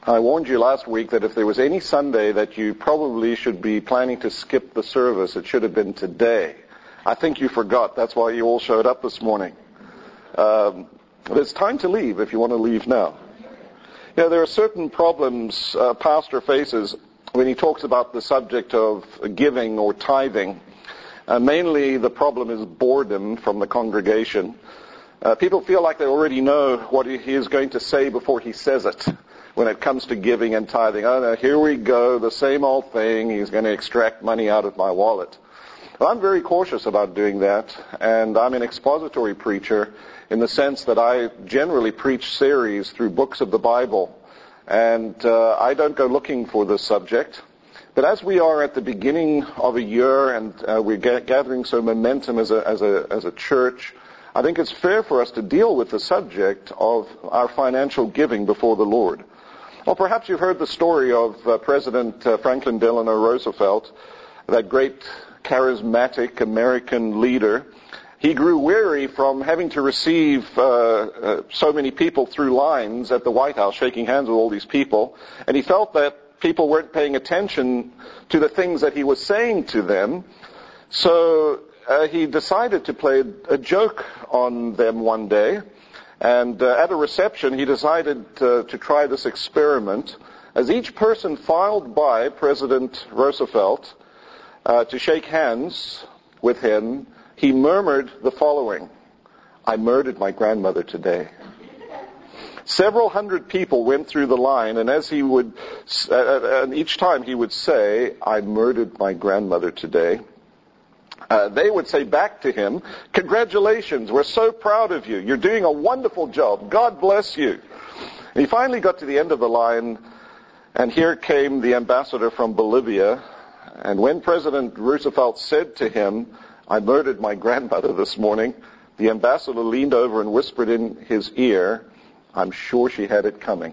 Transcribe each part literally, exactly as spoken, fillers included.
I warned you last week that if there was any Sunday that you probably should be planning to skip the service, it should have been today. I think you forgot. That's why you all showed up this morning. Um, but it's time to leave if you want to leave now. You know, there are certain problems a pastor faces when he talks about the subject of giving or tithing. Uh, mainly the problem is boredom from the congregation. Uh, people feel like they already know what he is going to say before he says it when it comes to giving and tithing. Oh no, here we go, the same old thing. He's going to extract money out of my wallet. Well, I'm very cautious about doing that, and I'm an expository preacher in the sense that I generally preach series through books of the Bible, and uh, I don't go looking for this subject. But as we are at the beginning of a year and uh, we're ga- gathering some momentum as a, as a, as a church, I think it's fair for us to deal with the subject of our financial giving before the Lord. Well, perhaps you've heard the story of uh, President uh, Franklin Delano Roosevelt, that great charismatic American leader. He grew weary from having to receive uh, uh, so many people through lines at the White House, shaking hands with all these people, and he felt that people weren't paying attention to the things that he was saying to them. So uh, he decided to play a joke on them one day. And uh, at a reception, he decided uh, to try this experiment. As each person filed by President Roosevelt uh, to shake hands with him, he murmured the following: "I murdered my grandmother today." Several hundred people went through the line, and as he would, uh, and each time he would say, "I murdered my grandmother today," Uh, they would say back to him, "Congratulations, we're so proud of you. You're doing a wonderful job. God bless you." And he finally got to the end of the line, and here came the ambassador from Bolivia. And when President Roosevelt said to him, "I murdered my grandmother this morning," the ambassador leaned over and whispered in his ear, "I'm sure she had it coming."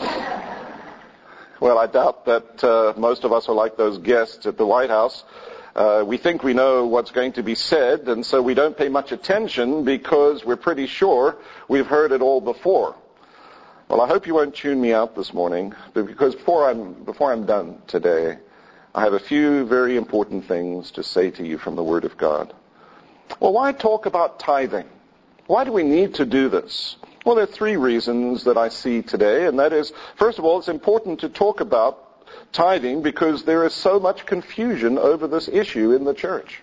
Well, I doubt that uh, most of us are like those guests at the White House. Uh, we think we know what's going to be said, and so we don't pay much attention because we're pretty sure we've heard it all before. Well, I hope you won't tune me out this morning, because before I'm, before I'm done today, I have a few very important things to say to you from the Word of God. Well, why talk about tithing? Why do we need to do this? Well, there are three reasons that I see today, and that is, first of all, it's important to talk about tithing because there is so much confusion over this issue in the church.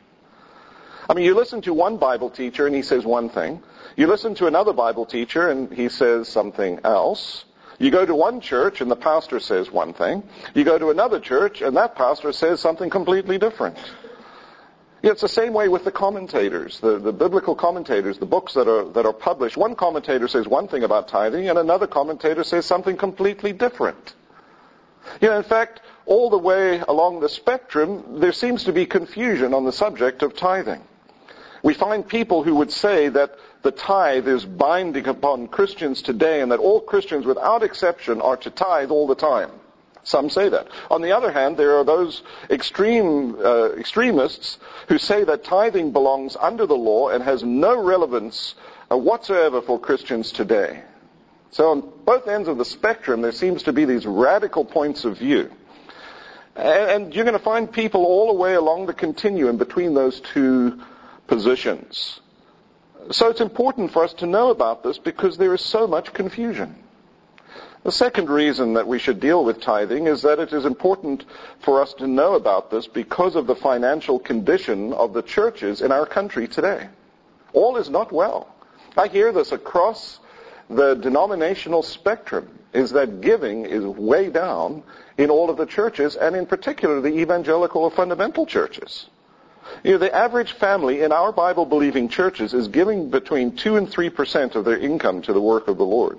I mean, you listen to one Bible teacher and he says one thing. You listen to another Bible teacher and he says something else. You go to one church and the pastor says one thing. You go to another church and that pastor says something completely different. Yeah, it's the same way with the commentators, the, the biblical commentators, the books that are that are published. One commentator says one thing about tithing and another commentator says something completely different. You know, in fact, all the way along the spectrum, there seems to be confusion on the subject of tithing. We find people who would say that the tithe is binding upon Christians today and that all Christians without exception are to tithe all the time. Some say that. On the other hand, there are those extreme uh, extremists who say that tithing belongs under the law and has no relevance uh, whatsoever for Christians today. So on both ends of the spectrum, there seems to be these radical points of view. And you're going to find people all the way along the continuum between those two positions. So it's important for us to know about this because there is so much confusion. The second reason that we should deal with tithing is that it is important for us to know about this because of the financial condition of the churches in our country today. All is not well. I hear this across the denominational spectrum, is that giving is way down in all of the churches, and in particular the evangelical or fundamental churches. You know, the average family in our Bible-believing churches is giving between two and three percent of their income to the work of the Lord.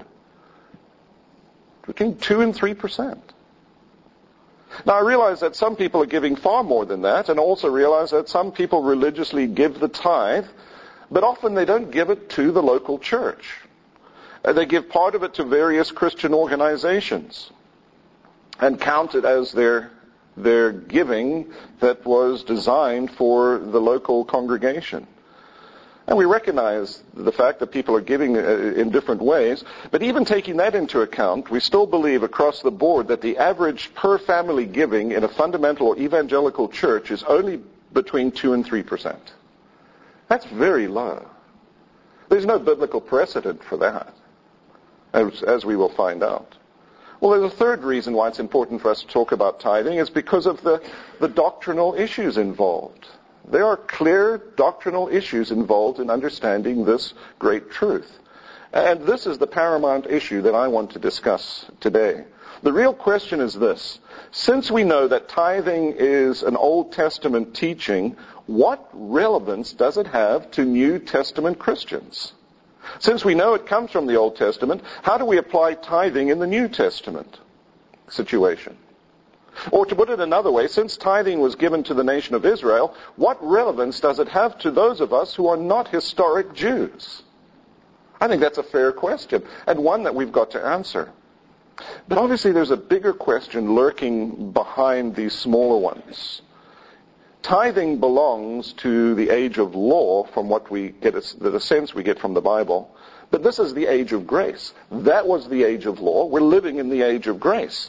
Between two and three percent. Now, I realize that some people are giving far more than that, and also realize that some people religiously give the tithe, but often they don't give it to the local church. They give part of it to various Christian organizations and count it as their their giving that was designed for the local congregation. And we recognize the fact that people are giving in different ways, but even taking that into account, we still believe across the board that the average per family giving in a fundamental or evangelical church is only between two and three percent. That's very low. There's no biblical precedent for that, as, as we will find out. Well, there's a third reason why it's important for us to talk about tithing, is because of the, the doctrinal issues involved. There are clear doctrinal issues involved in understanding this great truth. And this is the paramount issue that I want to discuss today. The real question is this: since we know that tithing is an Old Testament teaching, what relevance does it have to New Testament Christians? Since we know it comes from the Old Testament, how do we apply tithing in the New Testament situation? Or to put it another way, since tithing was given to the nation of Israel, what relevance does it have to those of us who are not historic Jews? I think that's a fair question, and one that we've got to answer. But obviously there's a bigger question lurking behind these smaller ones. Tithing belongs to the age of law, from what we get, the sense we get from the Bible. But this is the age of grace. That was the age of law. We're living in the age of grace.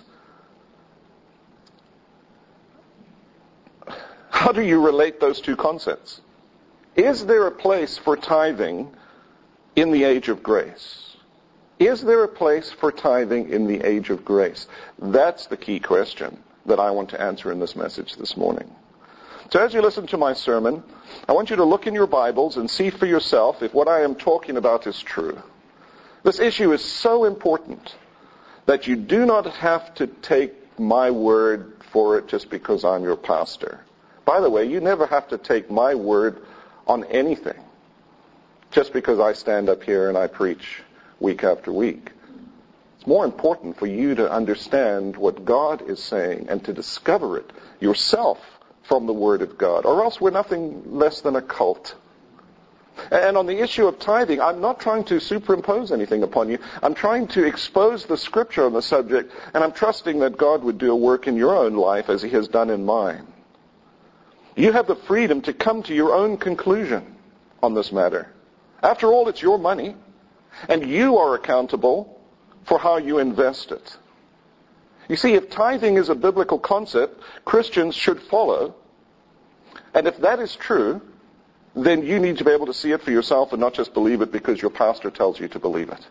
How do you relate those two concepts? Is there a place for tithing in the age of grace? Is there a place for tithing in the age of grace? That's the key question that I want to answer in this message this morning. So as you listen to my sermon, I want you to look in your Bibles and see for yourself if what I am talking about is true. This issue is so important that you do not have to take my word for it just because I'm your pastor. By the way, you never have to take my word on anything just because I stand up here and I preach week after week. It's more important for you to understand what God is saying and to discover it yourself from the Word of God, or else we're nothing less than a cult. And on the issue of tithing, I'm not trying to superimpose anything upon you. I'm trying to expose the Scripture on the subject, and I'm trusting that God would do a work in your own life as He has done in mine. You have the freedom to come to your own conclusion on this matter. After all, it's your money, and you are accountable for how you invest it. You see, if tithing is a biblical concept, Christians should follow. And if that is true, then you need to be able to see it for yourself and not just believe it because your pastor tells you to believe it.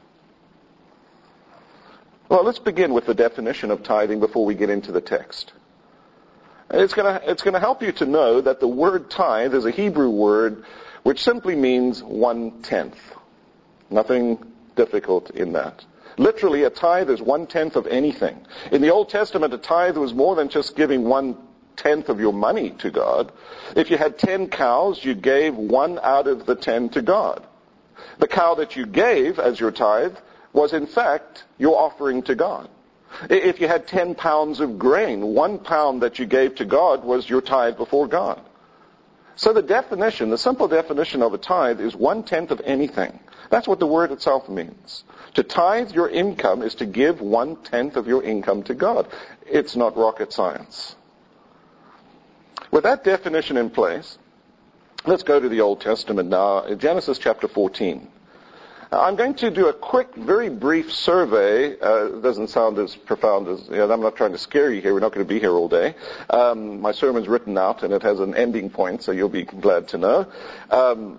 Well, let's begin with the definition of tithing before we get into the text. It's going to, it's going to help you to know that the word tithe is a Hebrew word which simply means one-tenth. Nothing difficult in that. Literally, a tithe is one-tenth of anything. In the Old Testament, a tithe was more than just giving one-tenth of your money to God. If you had ten cows, you gave one out of the ten to God. The cow that you gave as your tithe was, in fact, your offering to God. If you had ten pounds of grain, one pound that you gave to God was your tithe before God. So the definition, the simple definition of a tithe is one-tenth of anything. That's what the word itself means. To tithe your income is to give one-tenth of your income to God. It's not rocket science. With that definition in place, let's go to the Old Testament now, Genesis chapter fourteen. I'm going to do a quick, very brief survey. Uh, it doesn't sound as profound as, you know, I'm not trying to scare you here. We're not going to be here all day. Um, my sermon's written out, and it has an ending point, so you'll be glad to know. Um,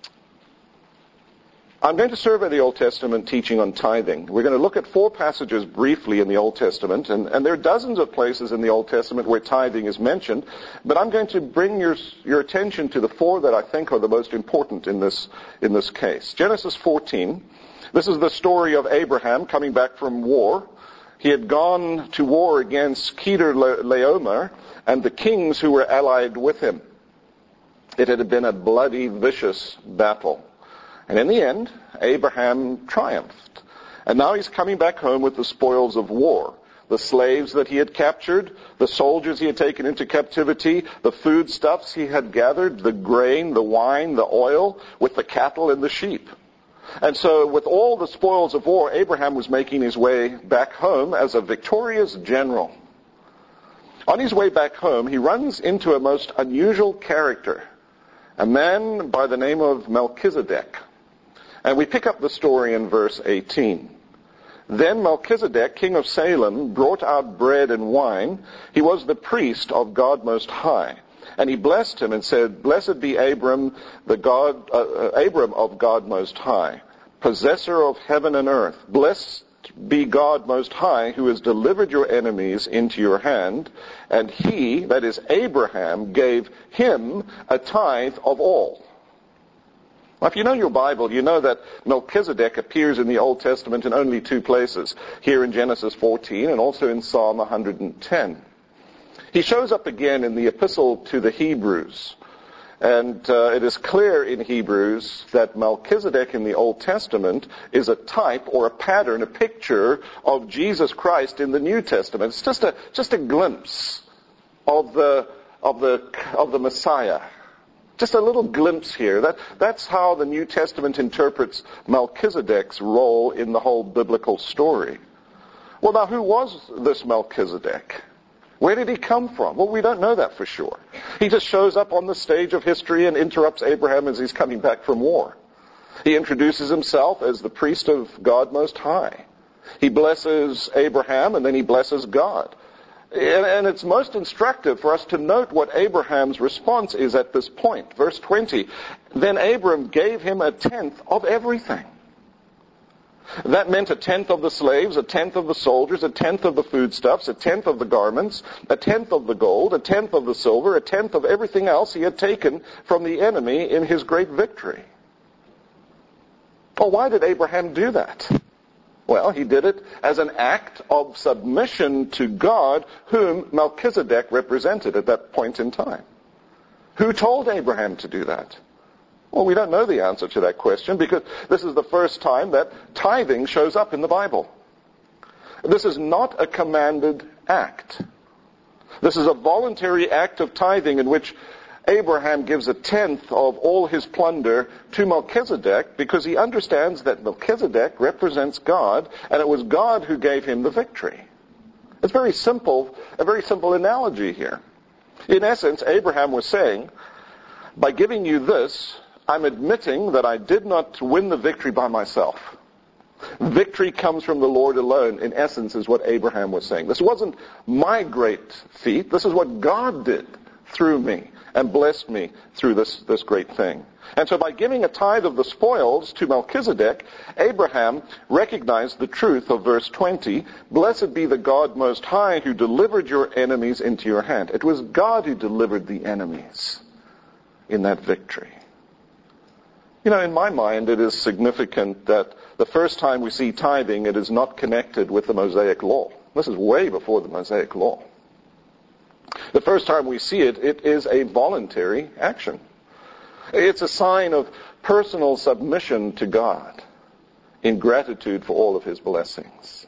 I'm going to survey the Old Testament teaching on tithing. We're going to look at four passages briefly in the Old Testament, and, and there are dozens of places in the Old Testament where tithing is mentioned, but I'm going to bring your, your attention to the four that I think are the most important in this, in this case. Genesis fourteen, this is the story of Abraham coming back from war. He had gone to war against Kedorlaomer and the kings who were allied with him. It had been a bloody, vicious battle. And in the end, Abraham triumphed. And now he's coming back home with the spoils of war. The slaves that he had captured, the soldiers he had taken into captivity, the foodstuffs he had gathered, the grain, the wine, the oil, with the cattle and the sheep. And so with all the spoils of war, Abraham was making his way back home as a victorious general. On his way back home, he runs into a most unusual character. a man by the name of Melchizedek. And we pick up the story in verse eighteen. Then Melchizedek, king of Salem, brought out bread and wine. He was the priest of God Most High. And he blessed him and said, Blessed be Abram, the God, uh, Abram of God Most High, possessor of heaven and earth. Blessed be God Most High, who has delivered your enemies into your hand. And he, that is Abraham, gave him a tithe of all. Now, if you know your Bible, you know that Melchizedek appears in the Old Testament in only two places, here in Genesis fourteen and also in Psalm one hundred ten. He shows up again in the Epistle to the Hebrews, and uh, it is clear in Hebrews that Melchizedek in the Old Testament is a type or a pattern, a picture of Jesus Christ in the New Testament. It's just a just a glimpse of the of the of the Messiah. Just a little glimpse here. That, that's how the New Testament interprets Melchizedek's role in the whole biblical story. Well, now, who was this Melchizedek? Where did he come from? Well, we don't know that for sure. He just shows up on the stage of history and interrupts Abraham as he's coming back from war. He introduces himself as the priest of God Most High. He blesses Abraham, and then he blesses God. And it's most instructive for us to note what Abraham's response is at this point. Verse twenty, Then Abram gave him a tenth of everything. That meant a tenth of the slaves, a tenth of the soldiers, a tenth of the foodstuffs, a tenth of the garments, a tenth of the gold, a tenth of the silver, a tenth of everything else he had taken from the enemy in his great victory. Well, why did Abraham do that? Well, he did it as an act of submission to God, whom Melchizedek represented at that point in time. Who told Abraham to do that? Well, we don't know the answer to that question because this is the first time that tithing shows up in the Bible. This is not a commanded act. This is a voluntary act of tithing in which Abraham gives a tenth of all his plunder to Melchizedek because he understands that Melchizedek represents God, and it was God who gave him the victory. It's very simple, a very simple analogy here. In essence, Abraham was saying, by giving you this, I'm admitting that I did not win the victory by myself. Victory comes from the Lord alone, in essence, is what Abraham was saying. This wasn't my great feat. This is what God did through me and blessed me through this, this great thing. And so by giving a tithe of the spoils to Melchizedek, Abraham recognized the truth of verse twenty, Blessed be the God Most High who delivered your enemies into your hand. It was God who delivered the enemies in that victory. You know, in my mind, it is significant that the first time we see tithing, it is not connected with the Mosaic Law. This is way before the Mosaic Law. The first time we see it, it is a voluntary action. It's a sign of personal submission to God in gratitude for all of His blessings.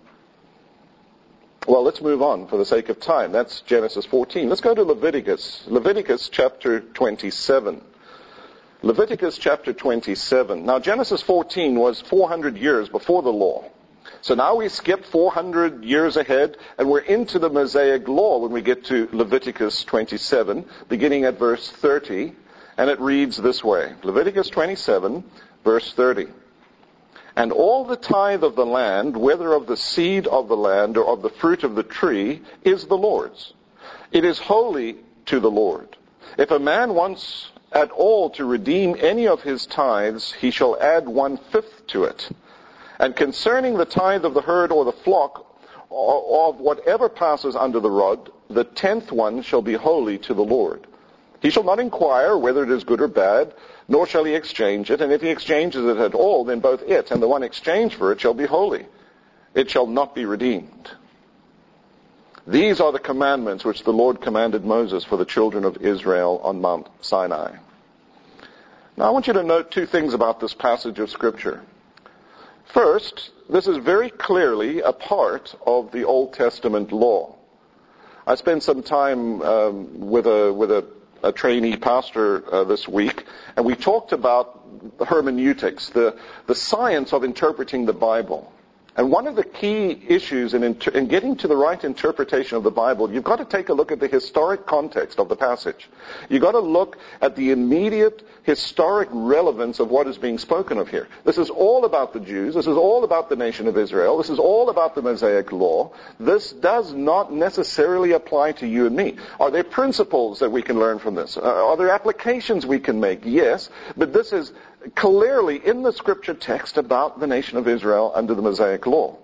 Well, let's move on for the sake of time. That's Genesis fourteen. Let's go to Leviticus. Leviticus chapter twenty-seven. Leviticus chapter twenty-seven. Now, Genesis fourteen was four hundred years before the law. So now we skip four hundred years ahead, and we're into the Mosaic Law when we get to Leviticus twenty-seven, beginning at verse thirty, and it reads this way. Leviticus twenty-seven, verse thirty. And all the tithe of the land, whether of the seed of the land or of the fruit of the tree, is the Lord's. It is holy to the Lord. If a man wants at all to redeem any of his tithes, he shall add one-fifth to it. And concerning the tithe of the herd or the flock, or of whatever passes under the rod, the tenth one shall be holy to the Lord. He shall not inquire whether it is good or bad, nor shall he exchange it. And if he exchanges it at all, then both it and the one exchanged for it shall be holy. It shall not be redeemed. These are the commandments which the Lord commanded Moses for the children of Israel on Mount Sinai. Now I want you to note two things about this passage of Scripture. First, this is very clearly a part of the Old Testament law. I spent some time um, with a with a, a trainee pastor uh, this week, and we talked about hermeneutics, the the science of interpreting the Bible. And one of the key issues in, inter- in getting to the right interpretation of the Bible, you've got to take a look at the historic context of the passage. You've got to look at the immediate historic relevance of what is being spoken of here. This is all about the Jews. This is all about the nation of Israel. This is all about the Mosaic law. This does not necessarily apply to you and me. Are there principles that we can learn from this? Uh, are there applications we can make? Yes. But this is clearly in the scripture text about the nation of Israel under the Mosaic law.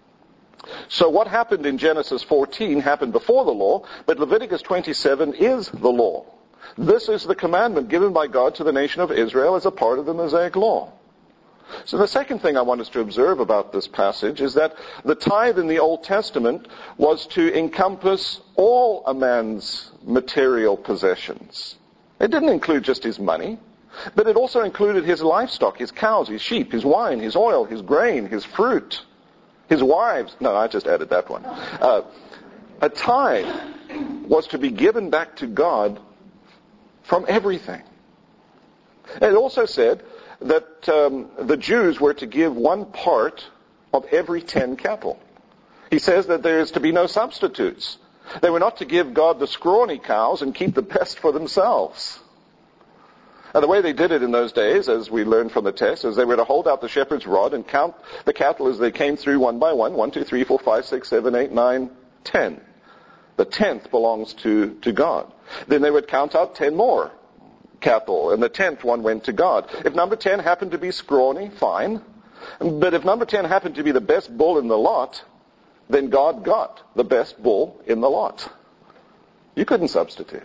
So what happened in Genesis fourteen happened before the law, but Leviticus twenty-seven is the law. This is the commandment given by God to the nation of Israel as a part of the Mosaic law. So the second thing I want us to observe about this passage is that the tithe in the Old Testament was to encompass all a man's material possessions. It didn't include just his money, but it also included his livestock, his cows, his sheep, his wine, his oil, his grain, his fruit, his wives. No, I just added that one. Uh, a tithe was to be given back to God from everything. And it also said that um, the Jews were to give one part of every ten cattle. He says that there is to be no substitutes. They were not to give God the scrawny cows and keep the best for themselves. And the way they did it in those days, as we learned from the text, is they were to hold out the shepherd's rod and count the cattle as they came through one by one. One, two, three, four, five, six, seven, eight, nine, ten. The tenth belongs to, to God. Then they would count out ten more cattle, and the tenth one went to God. If number ten happened to be scrawny, fine. But if number ten happened to be the best bull in the lot, then God got the best bull in the lot. You couldn't substitute.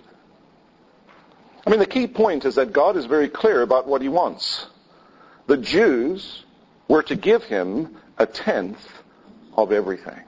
I mean, the key point is that God is very clear about what he wants. The Jews were to give him a tenth of everything.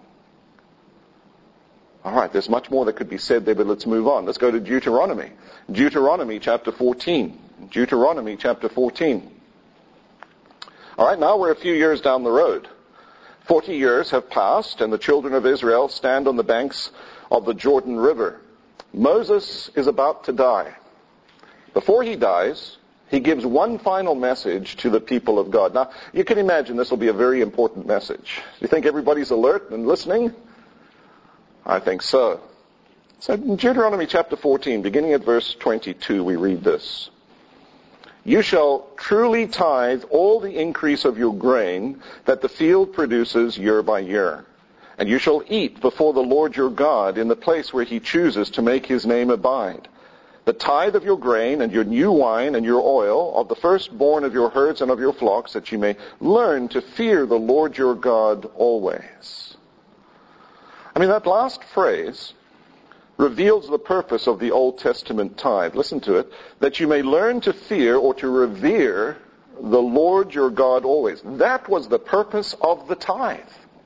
All right, there's much more that could be said there, but let's move on. Let's go to Deuteronomy. Deuteronomy chapter fourteen. Deuteronomy chapter fourteen. All right, now we're a few years down the road. Forty years have passed, and the children of Israel stand on the banks of the Jordan River. Moses is about to die. Before he dies, he gives one final message to the people of God. Now, you can imagine this will be a very important message. Do you think everybody's alert and listening? I think so. So in Deuteronomy chapter fourteen, beginning at verse twenty-two, we read this. You shall truly tithe all the increase of your grain that the field produces year by year. And you shall eat before the Lord your God in the place where he chooses to make his name abide. The tithe of your grain and your new wine and your oil, of the firstborn of your herds and of your flocks, that you may learn to fear the Lord your God always. I mean, that last phrase reveals the purpose of the Old Testament tithe. Listen to it. That you may learn to fear or to revere the Lord your God always. That was the purpose of the tithe.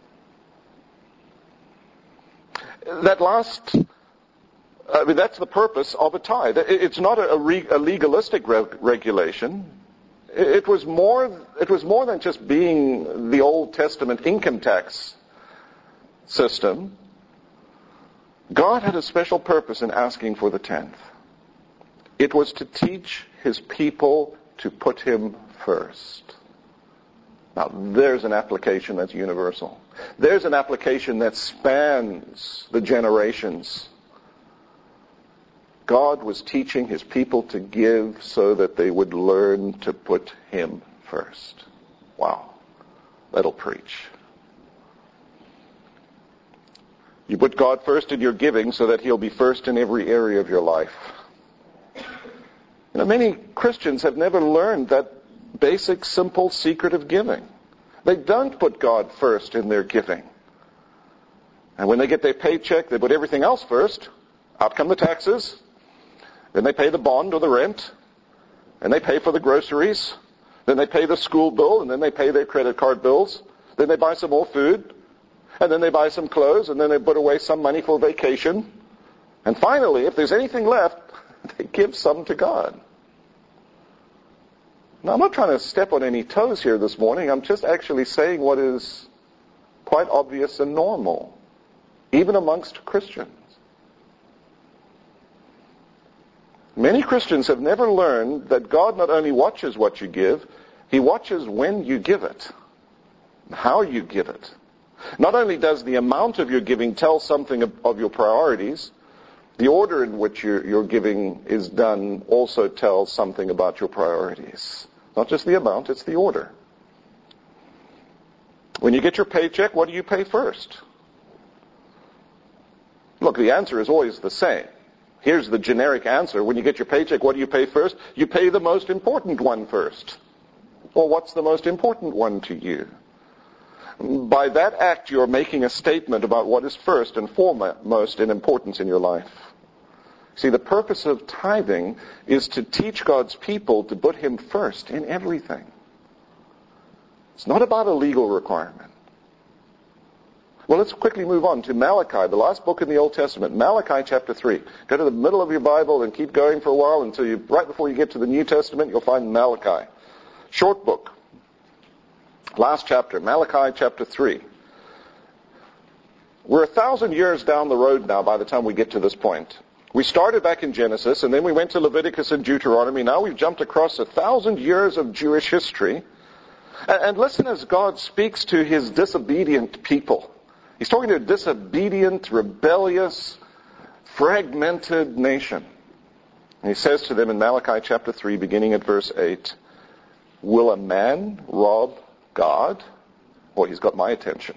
That last... I mean, that's the purpose of a tithe. It's not a, a legalistic reg- regulation. It was more. It was more than just being the Old Testament income tax system. God had a special purpose in asking for the tenth. It was to teach his people to put him first. Now, there's an application that's universal. There's an application that spans the generations. God was teaching his people to give so that they would learn to put him first. Wow. That'll preach. You put God first in your giving so that he'll be first in every area of your life. You know, many Christians have never learned that basic, simple secret of giving. They don't put God first in their giving. And when they get their paycheck, they put everything else first. Out come the taxes. Then they pay the bond or the rent. And they pay for the groceries. Then they pay the school bill. And then they pay their credit card bills. Then they buy some more food. And then they buy some clothes. And then they put away some money for vacation. And finally, if there's anything left, they give some to God. Now, I'm not trying to step on any toes here this morning. I'm just actually saying what is quite obvious and normal, even amongst Christians. Many Christians have never learned that God not only watches what you give, he watches when you give it, how you give it, Not only does the amount of your giving tell something of, of your priorities, the order in which your, your giving is done also tells something about your priorities. Not just the amount, it's the order. When you get your paycheck, what do you pay first? Look, the answer is always the same. Here's the generic answer. When you get your paycheck, what do you pay first? You pay the most important one first. Well, what's the most important one to you? By that act, you're making a statement about what is first and foremost in importance in your life. See, the purpose of tithing is to teach God's people to put Him first in everything. It's not about a legal requirement. Well, let's quickly move on to Malachi, the last book in the Old Testament. Malachi chapter three. Go to the middle of your Bible and keep going for a while until you, right before you get to the New Testament, you'll find Malachi. Short book. Last chapter, Malachi chapter three. We're a thousand years down the road now by the time we get to this point. We started back in Genesis, and then we went to Leviticus and Deuteronomy. Now we've jumped across a thousand years of Jewish history. And, and listen as God speaks to His disobedient people. He's talking to a disobedient, rebellious, fragmented nation. And He says to them in Malachi chapter three, beginning at verse eight, "Will a man rob God?" Well, he's got my attention.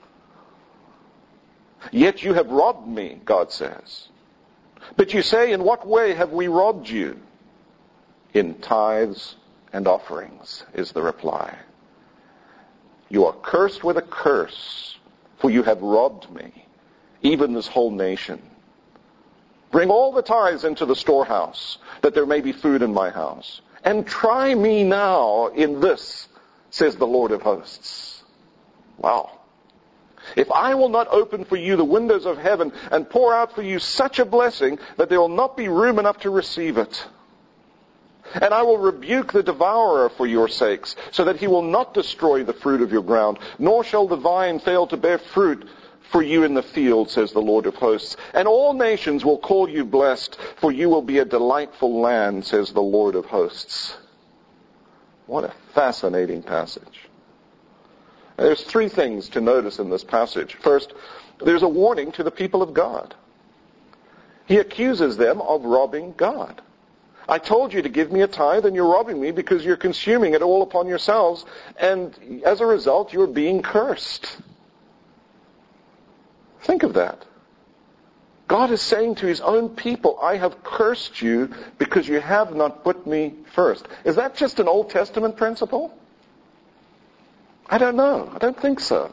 "Yet you have robbed me," God says. "But you say, in what way have we robbed you?" "In tithes and offerings," is the reply. "You are cursed with a curse, for you have robbed me, even this whole nation. Bring all the tithes into the storehouse, that there may be food in my house. And try me now in this, says the Lord of hosts." Wow. "If I will not open for you the windows of heaven and pour out for you such a blessing that there will not be room enough to receive it. And I will rebuke the devourer for your sakes, so that he will not destroy the fruit of your ground, nor shall the vine fail to bear fruit for you in the field, says the Lord of hosts. And all nations will call you blessed, for you will be a delightful land, says the Lord of hosts." What a fascinating passage. There's three things to notice in this passage. First, there's a warning to the people of God. He accuses them of robbing God. "I told you to give me a tithe, and you're robbing me because you're consuming it all upon yourselves, and as a result, you're being cursed." Think of that. God is saying to His own people, "I have cursed you because you have not put me first." Is that just an Old Testament principle? I don't know. I don't think so.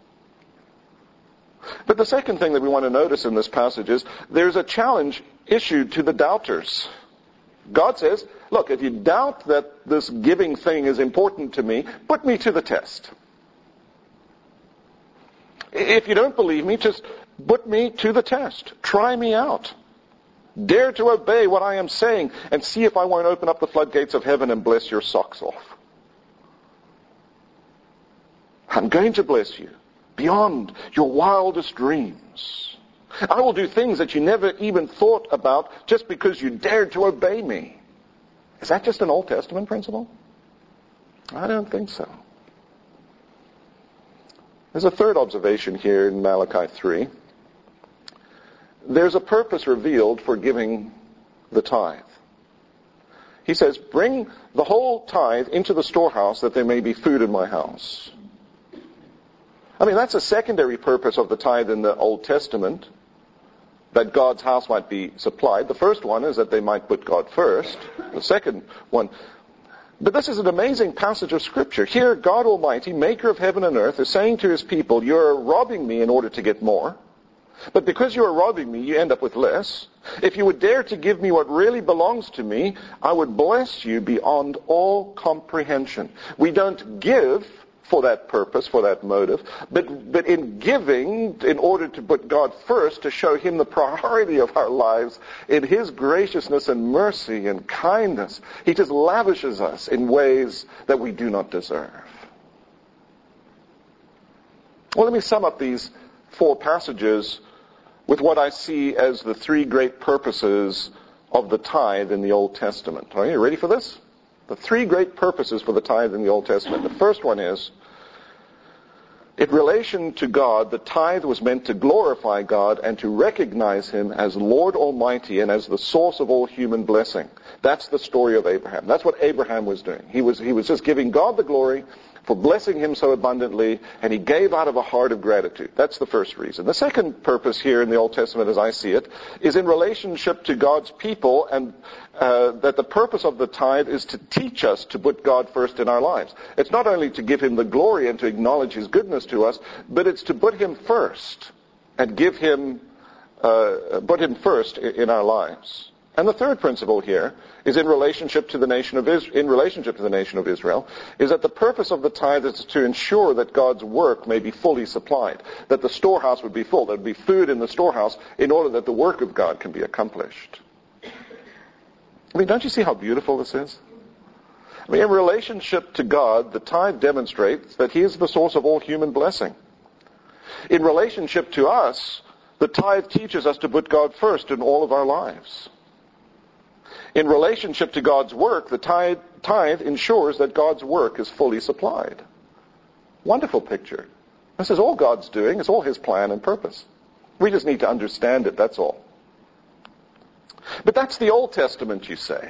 But the second thing that we want to notice in this passage is there's a challenge issued to the doubters. God says, look, if you doubt that this giving thing is important to me, put me to the test. If you don't believe me, just put me to the test. Try me out. Dare to obey what I am saying and see if I won't open up the floodgates of heaven and bless your socks off. I'm going to bless you beyond your wildest dreams. I will do things that you never even thought about just because you dared to obey me. Is that just an Old Testament principle? I don't think so. There's a third observation here in Malachi three. There's a purpose revealed for giving the tithe. He says, "Bring the whole tithe into the storehouse that there may be food in my house." I mean, that's a secondary purpose of the tithe in the Old Testament, that God's house might be supplied. The first one is that they might put God first. The second one. But this is an amazing passage of Scripture. Here, God Almighty, maker of heaven and earth, is saying to His people, "You're robbing me in order to get more. But because you are robbing me, you end up with less. If you would dare to give me what really belongs to me, I would bless you beyond all comprehension." We don't give for that purpose, for that motive, but, but in giving, in order to put God first, to show Him the priority of our lives, in His graciousness and mercy and kindness, He just lavishes us in ways that we do not deserve. Well, let me sum up these four passages with what I see as the three great purposes of the tithe in the Old Testament. Are you ready for this? The three great purposes for the tithe in the Old Testament. The first one is In relation to God, the tithe was meant to glorify God and to recognize Him as Lord Almighty and as the source of all human blessing. That's the story of Abraham. That's what Abraham was doing. He was, he was just giving God the glory for blessing him so abundantly, and he gave out of a heart of gratitude. That's the first reason. The second purpose here in the Old Testament, as I see it, is in relationship to God's people, and uh, that the purpose of the tithe is to teach us to put God first in our lives. It's not only to give Him the glory and to acknowledge His goodness to us, but it's to put Him first and give Him, uh, put Him first in our lives. And the third principle here is in relationship to the nation of Israel, in relationship to the nation of Israel, is that the purpose of the tithe is to ensure that God's work may be fully supplied, that the storehouse would be full, there would be food in the storehouse in order that the work of God can be accomplished. I mean, don't you see how beautiful this is? I mean, in relationship to God, the tithe demonstrates that He is the source of all human blessing. In relationship to us, the tithe teaches us to put God first in all of our lives. In relationship to God's work, the tithe, tithe ensures that God's work is fully supplied. Wonderful picture. This is all God's doing. It's all His plan and purpose. We just need to understand it, that's all. But that's the Old Testament, you say.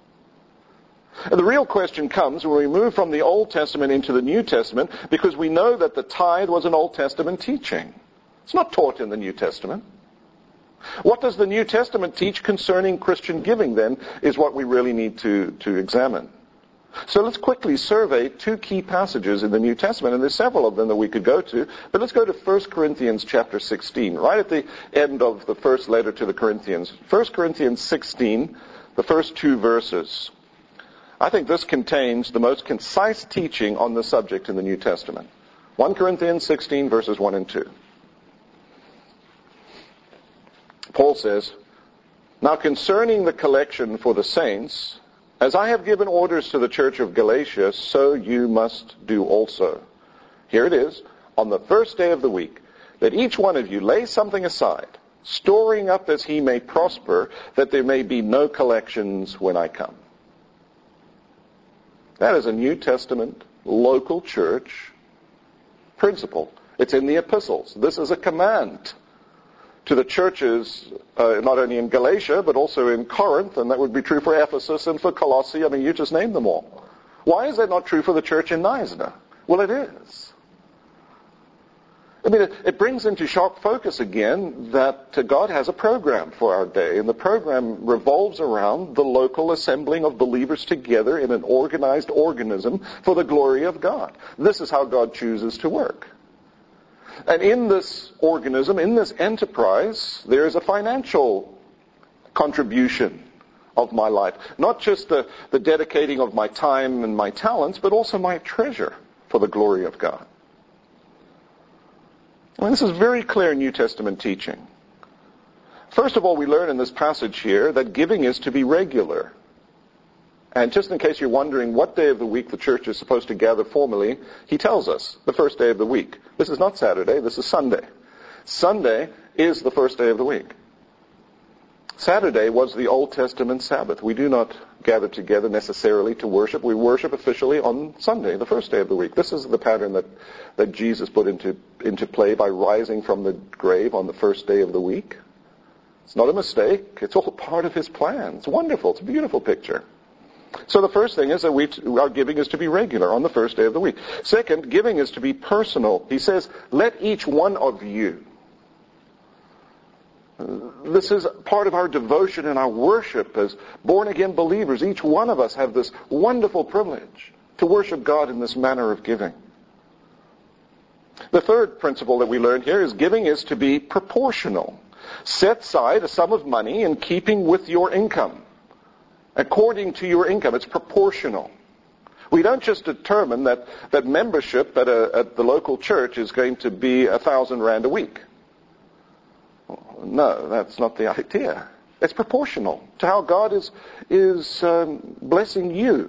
And the real question comes when we move from the Old Testament into the New Testament, because we know that the tithe was an Old Testament teaching. It's not taught in the New Testament. What does the New Testament teach concerning Christian giving, then, is what we really need to, to examine. So let's quickly survey two key passages in the New Testament, and there's several of them that we could go to, but let's go to First Corinthians chapter sixteen, right at the end of the first letter to the Corinthians. First Corinthians sixteen, the first two verses. I think this contains the most concise teaching on the subject in the New Testament. First Corinthians sixteen, verses one and two. Paul says, "Now concerning the collection for the saints, as I have given orders to the church of Galatia, so you must do also. Here it is, on the first day of the week, that each one of you lay something aside, storing up as he may prosper, that there may be no collections when I come." That is a New Testament local church principle. It's in the epistles. This is a command to the churches, uh, not only in Galatia, but also in Corinth, and that would be true for Ephesus and for Colossae. I mean, you just named them all. Why is that not true for the church in Neisner? Well, it is. I mean, it, it brings into sharp focus again that uh, God has a program for our day, and the program revolves around the local assembling of believers together in an organized organism for the glory of God. This is how God chooses to work. And in this organism, in this enterprise, there is a financial contribution of my life. Not just the, the dedicating of my time and my talents, but also my treasure for the glory of God. And this is very clear New Testament teaching. First of all, we learn in this passage here that giving is to be regular. And just in case you're wondering what day of the week the church is supposed to gather formally, he tells us the first day of the week. This is not Saturday, this is Sunday. Sunday is the first day of the week. Saturday was the Old Testament Sabbath. We do not gather together necessarily to worship. We worship officially on Sunday, the first day of the week. This is the pattern that, that Jesus put into, into play by rising from the grave on the first day of the week. It's not a mistake. It's all part of His plan. It's wonderful. It's a beautiful picture. So the first thing is that we, our giving is to be regular on the first day of the week. Second, giving is to be personal. He says, let each one of you. This is part of our devotion and our worship as born-again believers. Each one of us have this wonderful privilege to worship God in this manner of giving. The third principle that we learn here is giving is to be proportional. Set aside a sum of money in keeping with your income. According to your income, it's proportional. We don't just determine that, that membership at, a, at the local church is going to be a thousand rand a week. No, that's not the idea. It's proportional to how God is, is um, blessing you.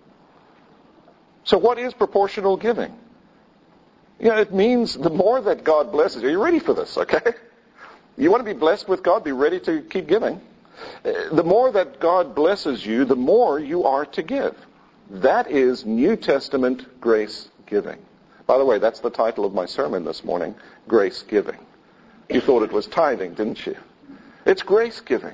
So what is proportional giving? You know, it means the more that God blesses you, are you ready for this, okay? You want to be blessed with God, be ready to keep giving. The more that God blesses you, the more you are to give. That is New Testament grace giving. By the way, that's the title of my sermon this morning, Grace Giving. You thought it was tithing, didn't you? It's grace giving.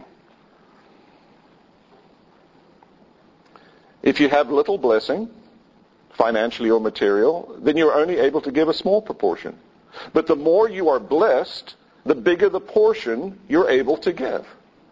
If you have little blessing, financially or material, then you're only able to give a small proportion. But the more you are blessed, the bigger the portion you're able to give.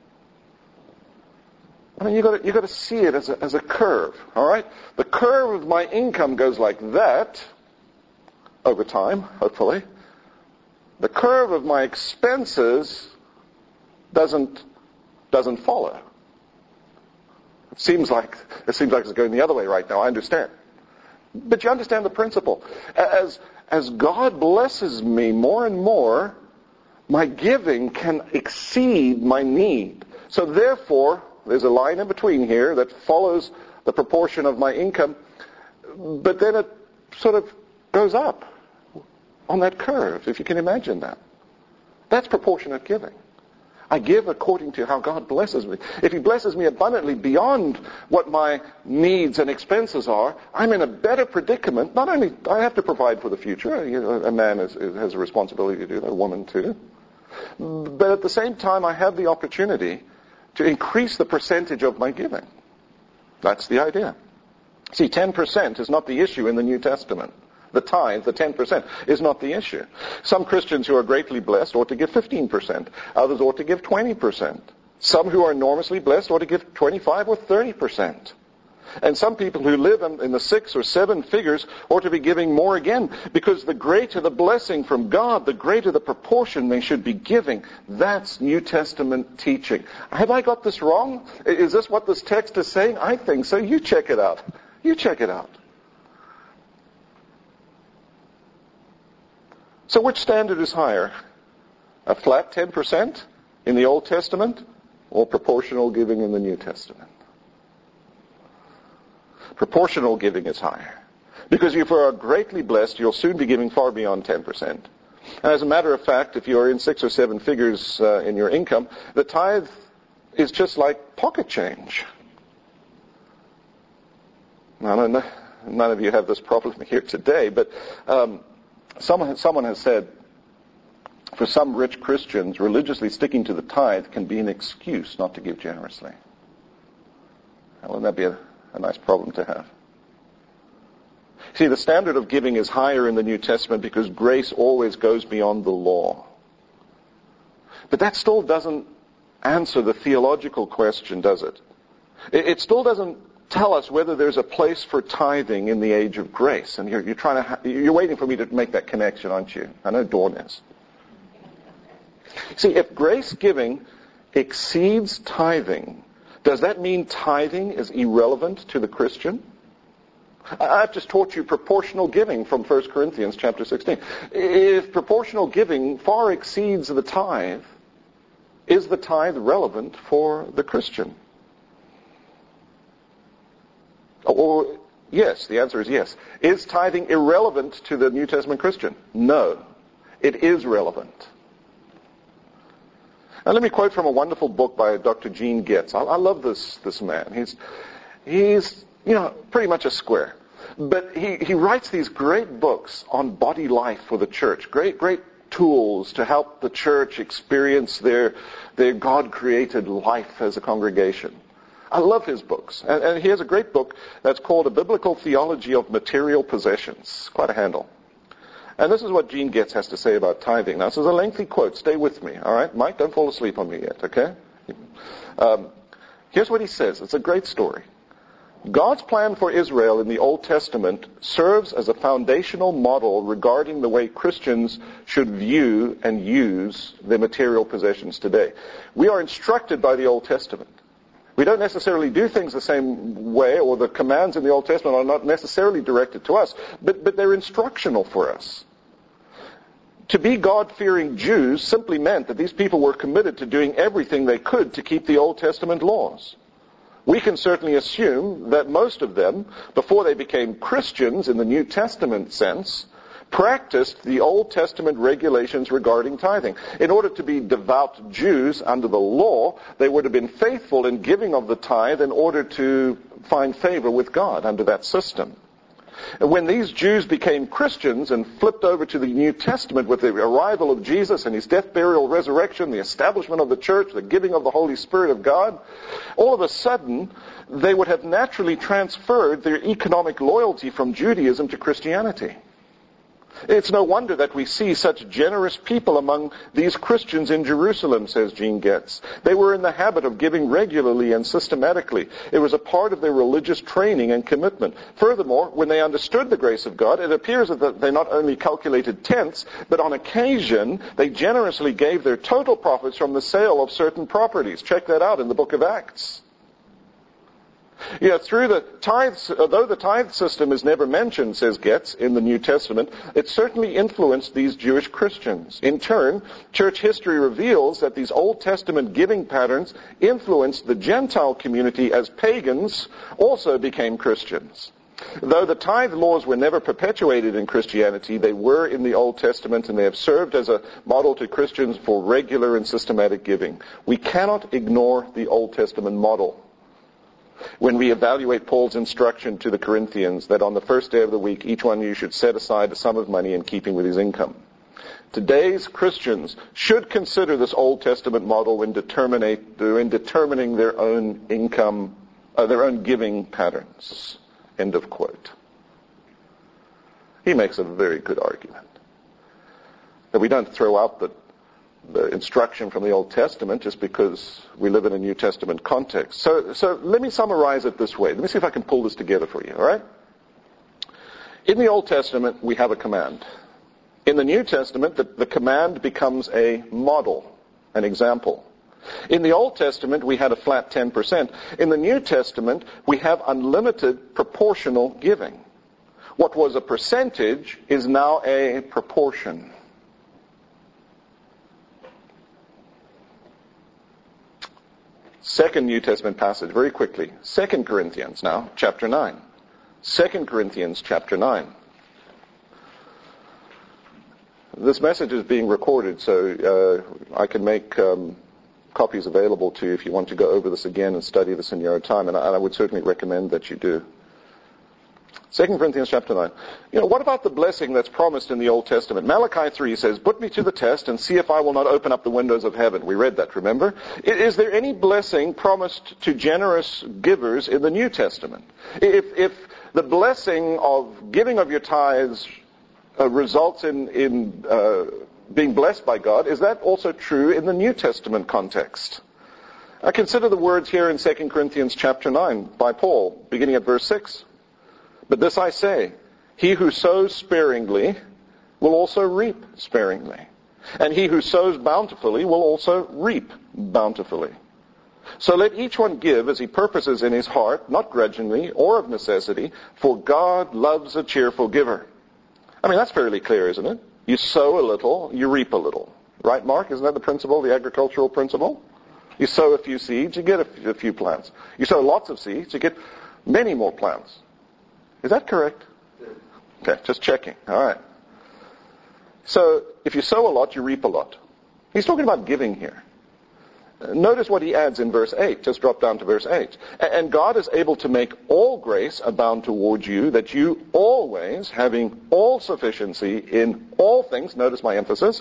I mean, you've got to, you've got to see it as a, as a curve, all right? The curve of my income goes like that over time, hopefully. The curve of my expenses doesn't doesn't follow. It seems like it seems like it's going the other way right now. I understand, but you understand the principle. As as God blesses me more and more, my giving can exceed my need. So therefore, there's a line in between here that follows the proportion of my income, but then it sort of goes up on that curve, if you can imagine that. That's proportionate giving. I give according to how God blesses me. If He blesses me abundantly beyond what my needs and expenses are, I'm in a better predicament. Not only do I have to provide for the future, you know, a man is, has a responsibility to do that, a woman too, but at the same time I have the opportunity to increase the percentage of my giving. That's the idea. See, ten percent is not the issue in the New Testament. The tithe, the ten percent, is not the issue. Some Christians who are greatly blessed ought to give fifteen percent. Others ought to give twenty percent. Some who are enormously blessed ought to give twenty-five or thirty percent. And some people who live in, in the six or seven figures ought to be giving more again, because the greater the blessing from God, the greater the proportion they should be giving. That's New Testament teaching. Have I got this wrong? Is this what this text is saying? I think so. You check it out. You check it out. So which standard is higher? A flat ten percent in the Old Testament or proportional giving in the New Testament? Proportional giving is higher. Because if you are greatly blessed, you'll soon be giving far beyond ten percent. And as a matter of fact, if you are in six or seven figures uh, in your income, the tithe is just like pocket change. Now, none, none of you have this problem here today, but um, someone, someone has said, for some rich Christians, religiously sticking to the tithe can be an excuse not to give generously. Now, wouldn't that be a, a nice problem to have? See, the standard of giving is higher in the New Testament because grace always goes beyond the law. But that still doesn't answer the theological question, does it? It, it still doesn't tell us whether there's a place for tithing in the age of grace. And you're, you're trying to, ha- you're waiting for me to make that connection, aren't you? I know Dawn is. See, if grace giving exceeds tithing, does that mean tithing is irrelevant to the Christian? I've just taught you proportional giving from First Corinthians chapter sixteen. If proportional giving far exceeds the tithe, is the tithe relevant for the Christian? Or, yes, the answer is yes. Is tithing irrelevant to the New Testament Christian? No. It is relevant. Now let me quote from a wonderful book by Doctor Gene Getz. I, I love this, this man. He's, he's, you know, pretty much a square. But he, he writes these great books on body life for the church. Great, great tools to help the church experience their, their God-created life as a congregation. I love his books. And, and he has a great book that's called A Biblical Theology of Material Possessions. Quite a handle. And this is what Gene Getz has to say about tithing. Now, this is a lengthy quote. Stay with me, all right? Mike, don't fall asleep on me yet, okay? Um, here's what he says. It's a great story. God's plan for Israel in the Old Testament serves as a foundational model regarding the way Christians should view and use their material possessions today. We are instructed by the Old Testament. We don't necessarily do things the same way, or the commands in the Old Testament are not necessarily directed to us, but, but they're instructional for us. To be God-fearing Jews simply meant that these people were committed to doing everything they could to keep the Old Testament laws. We can certainly assume that most of them, before they became Christians in the New Testament sense, practiced the Old Testament regulations regarding tithing. In order to be devout Jews under the law, they would have been faithful in giving of the tithe in order to find favor with God under that system. And when these Jews became Christians and flipped over to the New Testament with the arrival of Jesus and his death, burial, resurrection, the establishment of the church, the giving of the Holy Spirit of God, all of a sudden they would have naturally transferred their economic loyalty from Judaism to Christianity. It's no wonder that we see such generous people among these Christians in Jerusalem, says Gene Getz. They were in the habit of giving regularly and systematically. It was a part of their religious training and commitment. Furthermore, when they understood the grace of God, it appears that they not only calculated tenths, but on occasion they generously gave their total profits from the sale of certain properties. Check that out in the book of Acts. You know, through the tithes, although the tithe system is never mentioned, says Getz, in the New Testament, it certainly influenced these Jewish Christians. In turn, church history reveals that these Old Testament giving patterns influenced the Gentile community as pagans also became Christians. Though the tithe laws were never perpetuated in Christianity, they were in the Old Testament, and they have served as a model to Christians for regular and systematic giving. We cannot ignore the Old Testament model when we evaluate Paul's instruction to the Corinthians that on the first day of the week, each one of you should set aside a sum of money in keeping with his income. Today's Christians should consider this Old Testament model when, when determining their own income, uh, their own giving patterns. End of quote. He makes a very good argument that we don't throw out the the instruction from the Old Testament just because we live in a New Testament context. So, so let me summarize it this way. Let me see if I can pull this together for you, all right? In the Old Testament, we have a command. In the New Testament, the, the command becomes a model, an example. In the Old Testament, we had a flat ten percent. In the New Testament, we have unlimited proportional giving. What was a percentage is now a proportion. Second New Testament passage, very quickly. Second Corinthians now, chapter nine. Second Corinthians chapter nine. This message is being recorded, so uh, I can make um, copies available to you if you want to go over this again and study this in your own time, and I, and I would certainly recommend that you do. Second Corinthians chapter nine. You know, what about the blessing that's promised in the Old Testament? Malachi three says, put me to the test and see if I will not open up the windows of heaven. We read that, remember? Is there any blessing promised to generous givers in the New Testament? If, if the blessing of giving of your tithes uh, results in, in uh, being blessed by God, is that also true in the New Testament context? I consider the words here in Second Corinthians chapter nine by Paul, beginning at verse six. But this I say, he who sows sparingly will also reap sparingly. And he who sows bountifully will also reap bountifully. So let each one give as he purposes in his heart, not grudgingly or of necessity, for God loves a cheerful giver. I mean, that's fairly clear, isn't it? You sow a little, you reap a little. Right, Mark? Isn't that the principle, the agricultural principle? You sow a few seeds, you get a few, a few plants. You sow lots of seeds, you get many more plants. Is that correct? Okay, just checking. All right. So, if you sow a lot, you reap a lot. He's talking about giving here. Notice what he adds in verse eight. Just drop down to verse eight. And God is able to make all grace abound towards you, that you always, having all sufficiency in all things, notice my emphasis,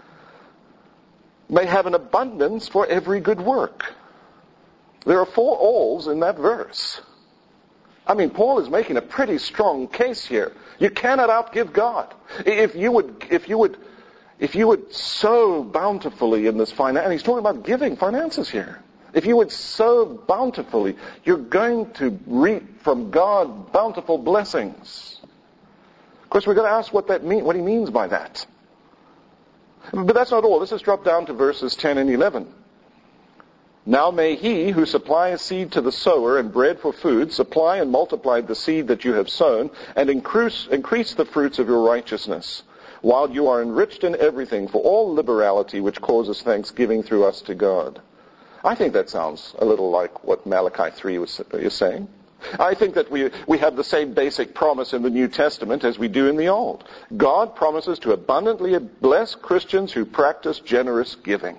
may have an abundance for every good work. There are four alls in that verse. I mean, Paul is making a pretty strong case here. You cannot outgive God. If you would, if you would, if you would sow bountifully in this finance, and he's talking about giving finances here. If you would sow bountifully, you're going to reap from God bountiful blessings. Of course, we're going to ask what that mean, what he means by that. But that's not all. Let's just drop down to verses ten and eleven. Now may he who supplies seed to the sower and bread for food supply and multiply the seed that you have sown and increase, increase the fruits of your righteousness, while you are enriched in everything for all liberality which causes thanksgiving through us to God. I think that sounds a little like what Malachi three was, is saying. I think that we, we have the same basic promise in the New Testament as we do in the Old. God promises to abundantly bless Christians who practice generous giving.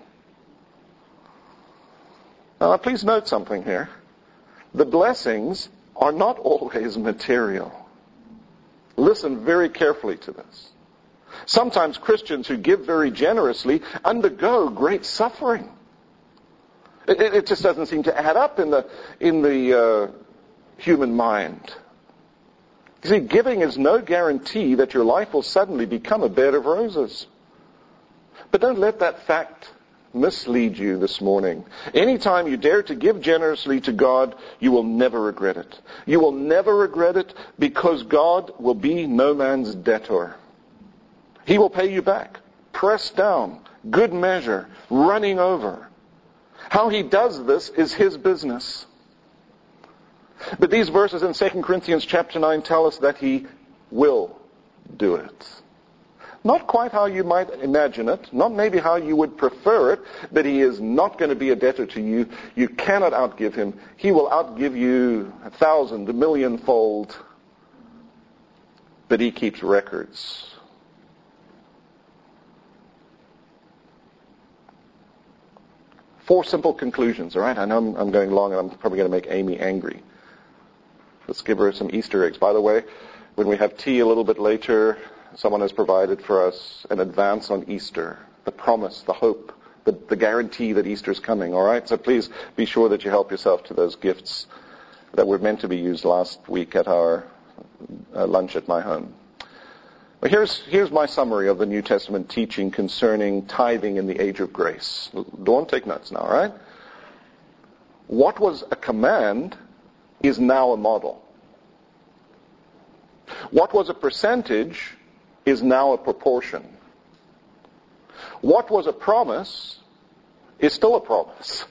Now, please note something here. The blessings are not always material. Listen very carefully to this. Sometimes Christians who give very generously undergo great suffering. It, it just doesn't seem to add up in the in the uh, human mind. You see, giving is no guarantee that your life will suddenly become a bed of roses. But don't let that fact mislead you this morning. Anytime you dare to give generously to God, you will never regret it. You will never regret it because God will be no man's debtor. He will pay you back, pressed down, good measure, running over. How he does this is his business. But these verses in Second Corinthians chapter nine tell us that he will do it. Not quite how you might imagine it, not maybe how you would prefer it, but he is not going to be a debtor to you. You cannot outgive him. He will outgive you a thousand, a million-fold. But he keeps records. Four simple conclusions, all right? I know I'm, I'm going long and I'm probably going to make Amy angry. Let's give her some Easter eggs. By the way, when we have tea a little bit later, someone has provided for us an advance on Easter, the promise, the hope, the, the guarantee that Easter is coming, all right? So please be sure that you help yourself to those gifts that were meant to be used last week at our uh, lunch at my home. Well, here's, here's my summary of the New Testament teaching concerning tithing in the age of grace. Don't take notes now, all right? What was a command is now a model. What was a percentage is now a proportion. What was a promise is still a promise.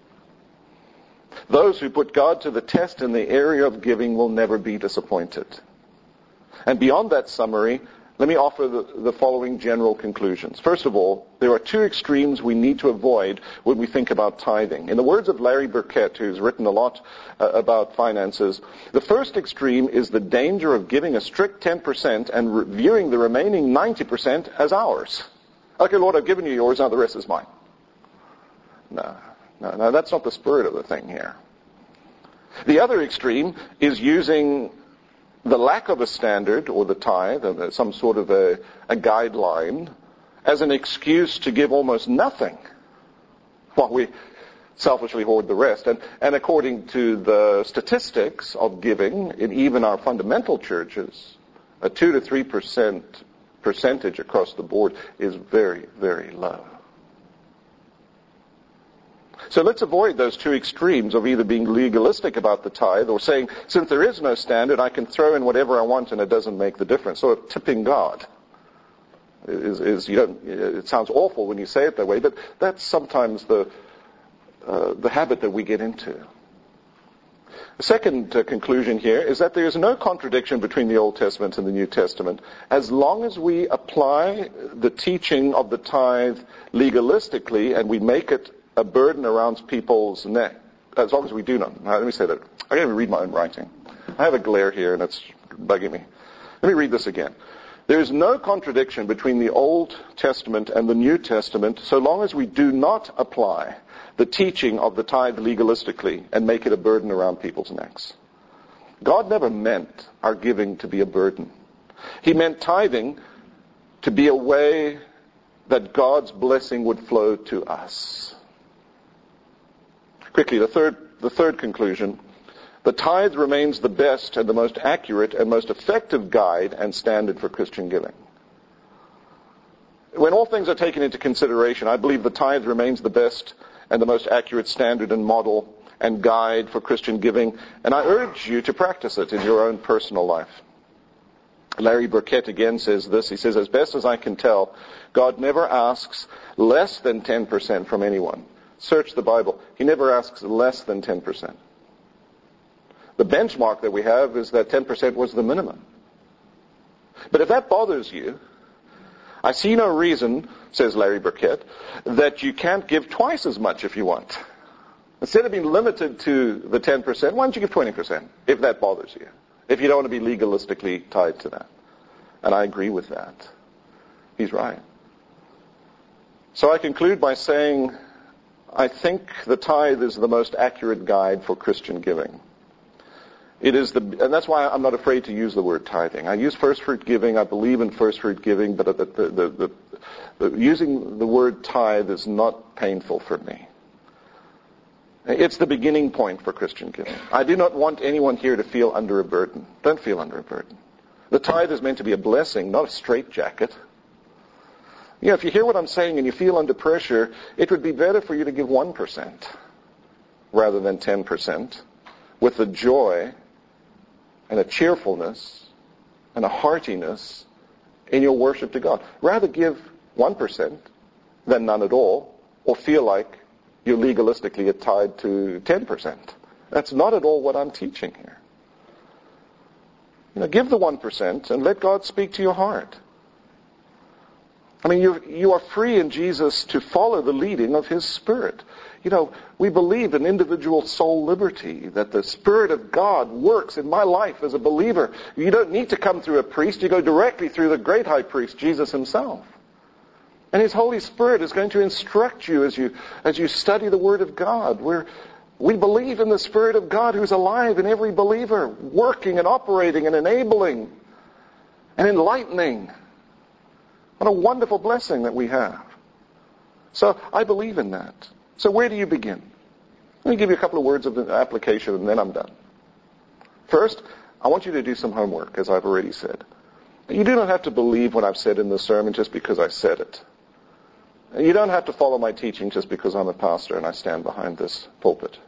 Those who put God to the test in the area of giving will never be disappointed. And beyond that summary, let me offer the, the following general conclusions. First of all, there are two extremes we need to avoid when we think about tithing. In the words of Larry Burkett, who's written a lot uh, about finances, the first extreme is the danger of giving a strict ten percent and re- viewing the remaining ninety percent as ours. Okay, Lord, I've given you yours, now the rest is mine. No, no, no, that's not the spirit of the thing here. The other extreme is using the lack of a standard or the tithe, some sort of a, a guideline, as an excuse to give almost nothing while we selfishly hoard the rest. And, and according to the statistics of giving in even our fundamental churches, a two to three percent percentage across the board is very, very low. So let's avoid those two extremes of either being legalistic about the tithe or saying, since there is no standard, I can throw in whatever I want and it doesn't make the difference. Sort of tipping God. Is, is you don't, it sounds awful when you say it that way, but that's sometimes the, uh, the habit that we get into. The second uh, conclusion here is that there is no contradiction between the Old Testament and the New Testament as long as we apply the teaching of the tithe legalistically and we make it a burden around people's neck, as long as we do not. Now, let me say that. I can't even read my own writing. I have a glare here and it's bugging me. Let me read this again. There is no contradiction between the Old Testament and the New Testament so long as we do not apply the teaching of the tithe legalistically and make it a burden around people's necks. God never meant our giving to be a burden. He meant tithing to be a way that God's blessing would flow to us. Quickly, the third, the third conclusion. The tithe remains the best and the most accurate and most effective guide and standard for Christian giving. When all things are taken into consideration, I believe the tithe remains the best and the most accurate standard and model and guide for Christian giving, and I urge you to practice it in your own personal life. Larry Burkett again says this. He says, as best as I can tell, God never asks less than ten percent from anyone. Search the Bible. He never asks less than ten percent. The benchmark that we have is that ten percent was the minimum. But if that bothers you, I see no reason, says Larry Burkett, that you can't give twice as much if you want. Instead of being limited to the ten percent, why don't you give twenty percent if that bothers you, if you don't want to be legalistically tied to that. And I agree with that. He's right. So I conclude by saying, I think the tithe is the most accurate guide for Christian giving. It is the, and that's why I'm not afraid to use the word tithing. I use first fruit giving. I believe in first fruit giving, but the, the, the, the, the, using the word tithe is not painful for me. It's the beginning point for Christian giving. I do not want anyone here to feel under a burden. Don't feel under a burden. The tithe is meant to be a blessing, not a straitjacket. You know, if you hear what I'm saying and you feel under pressure, it would be better for you to give one percent rather than ten percent with the joy and a cheerfulness and a heartiness in your worship to God. Rather give one percent than none at all, or feel like you're legalistically tied to ten percent. That's not at all what I'm teaching here. You know, give the one percent and let God speak to your heart. I mean, you you are free in Jesus to follow the leading of His Spirit. You know, we believe in individual soul liberty, that the Spirit of God works in my life as a believer. You don't need to come through a priest. You go directly through the great high priest, Jesus Himself. And His Holy Spirit is going to instruct you as you as you study the Word of God. We're, we believe in the Spirit of God who's alive in every believer, working and operating and enabling and enlightening. What a wonderful blessing that we have. So I believe in that. So where do you begin? Let me give you a couple of words of the application and then I'm done. First, I want you to do some homework, as I've already said. You do not have to believe what I've said in the sermon just because I said it. You don't have to follow my teaching just because I'm a pastor and I stand behind this pulpit.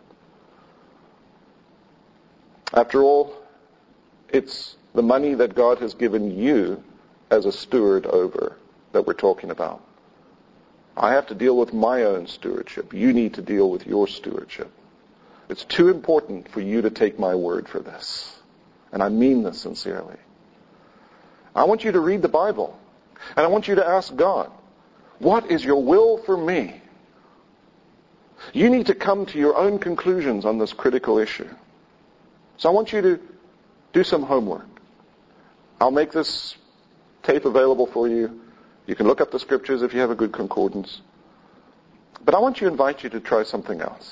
After all, it's the money that God has given you as a steward over that we're talking about. I have to deal with my own stewardship. You need to deal with your stewardship. It's too important for you to take my word for this. And I mean this sincerely. I want you to read the Bible. And I want you to ask God, what is your will for me? You need to come to your own conclusions on this critical issue. So I want you to do some homework. I'll make this tape available for you. You can look up the scriptures if you have a good concordance. But I want to invite you to try something else.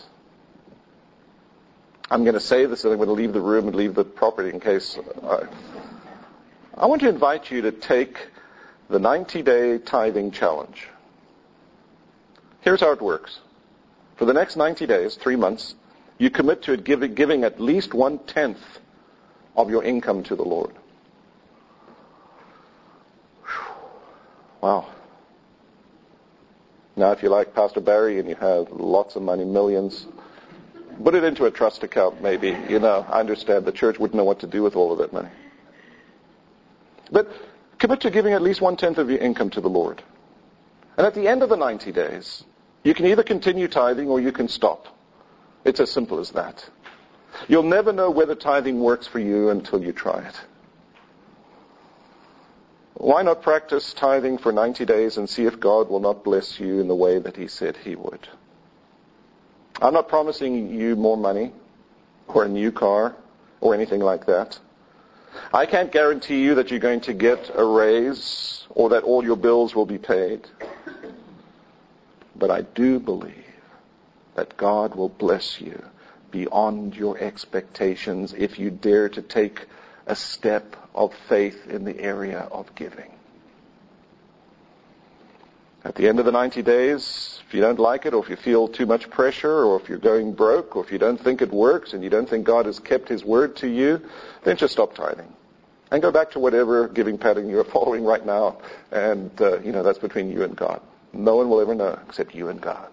I'm going to say this and I'm going to leave the room and leave the property in case I... I want to invite you to take the ninety-day tithing challenge. Here's how it works. For the next ninety days, three months, you commit to giving, giving at least one-tenth of your income to the Lord. Wow. Now, if you're like Pastor Barry and you have lots of money, millions, put it into a trust account maybe. You know, I understand the church wouldn't know what to do with all of that money. But commit to giving at least one-tenth of your income to the Lord. And at the end of the ninety days, you can either continue tithing or you can stop. It's as simple as that. You'll never know whether tithing works for you until you try it. Why not practice tithing for ninety days and see if God will not bless you in the way that He said He would? I'm not promising you more money or a new car or anything like that. I can't guarantee you that you're going to get a raise or that all your bills will be paid. But I do believe that God will bless you beyond your expectations if you dare to take a step of faith in the area of giving. At the end of the ninety days, if you don't like it, or if you feel too much pressure, or if you're going broke, or if you don't think it works, and you don't think God has kept His word to you, then just stop tithing. And go back to whatever giving pattern you're following right now, and, uh, you know, that's between you and God. No one will ever know except you and God.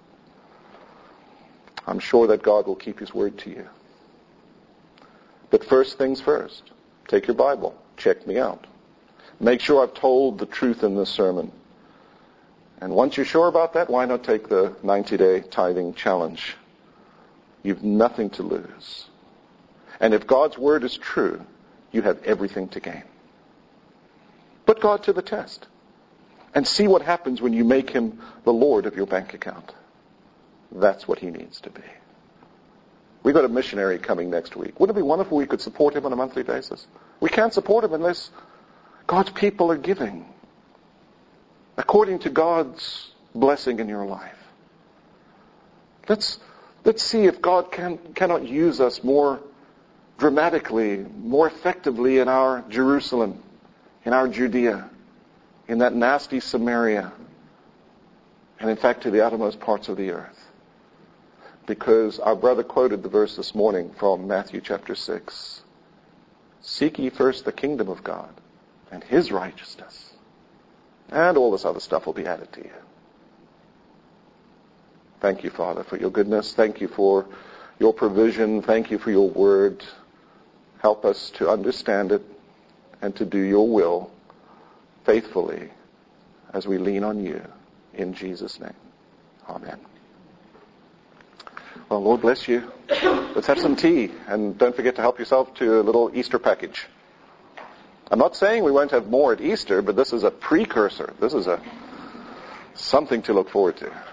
I'm sure that God will keep His word to you. But first things first, take your Bible, check me out. Make sure I've told the truth in this sermon. And once you're sure about that, why not take the ninety-day tithing challenge? You've nothing to lose. And if God's word is true, you have everything to gain. Put God to the test and see what happens when you make Him the Lord of your bank account. That's what He needs to be. We've got a missionary coming next week. Wouldn't it be wonderful if we could support him on a monthly basis? We can't support him unless God's people are giving according to God's blessing in your life. Let's let's see if God can cannot use us more dramatically, more effectively in our Jerusalem, in our Judea, in that nasty Samaria, and in fact to the outermost parts of the earth. Because our brother quoted the verse this morning from Matthew chapter six. Seek ye first the kingdom of God and His righteousness, and all this other stuff will be added to you. Thank you, Father, for your goodness. Thank you for your provision. Thank you for your word. Help us to understand it and to do your will faithfully as we lean on you. In Jesus' name. Amen. Well, Lord bless you. Let's have some tea, and don't forget to help yourself to a little Easter package. I'm not saying we won't have more at Easter, but this is a precursor. This is a something to look forward to.